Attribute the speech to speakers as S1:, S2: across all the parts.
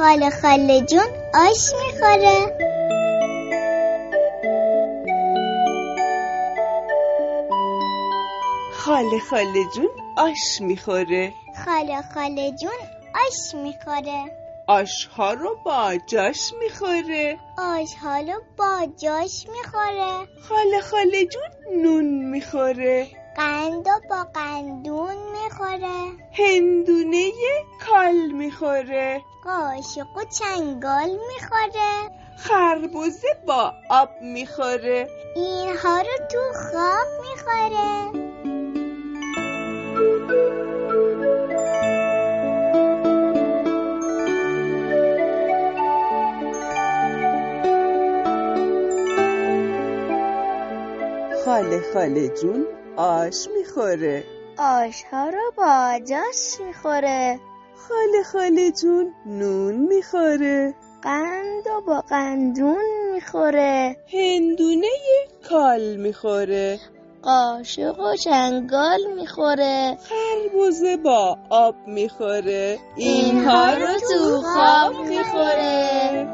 S1: خاله خاله جون آش میخوره.
S2: خاله خاله جون آش میخوره.
S1: خاله خاله جون آش میخوره.
S2: آشها رو با جاش میخوره.
S1: آش‌ها رو با جاش میخوره.
S2: خاله خاله جون نون میخوره.
S1: قند و با قندون میخوره.
S2: هندونه کال میخوره.
S1: قاشق و چنگال میخوره.
S2: خربزه با آب میخوره.
S1: اینها رو تو خواب میخوره.
S2: خاله خاله جون آش میخوره.
S1: آش‌ها رو با جاش میخوره.
S2: خاله خاله جون نون میخوره.
S1: قند و با قندون میخوره.
S2: هندونه کال میخوره.
S1: قاشق و چنگال میخوره.
S2: خربزه با آب میخوره.
S1: اینها رو تو خواب میخوره.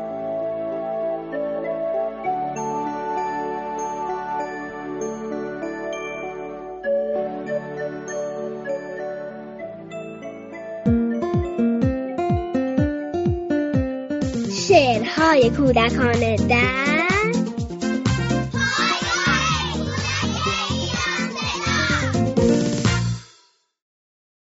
S1: شعرهای کودکانه در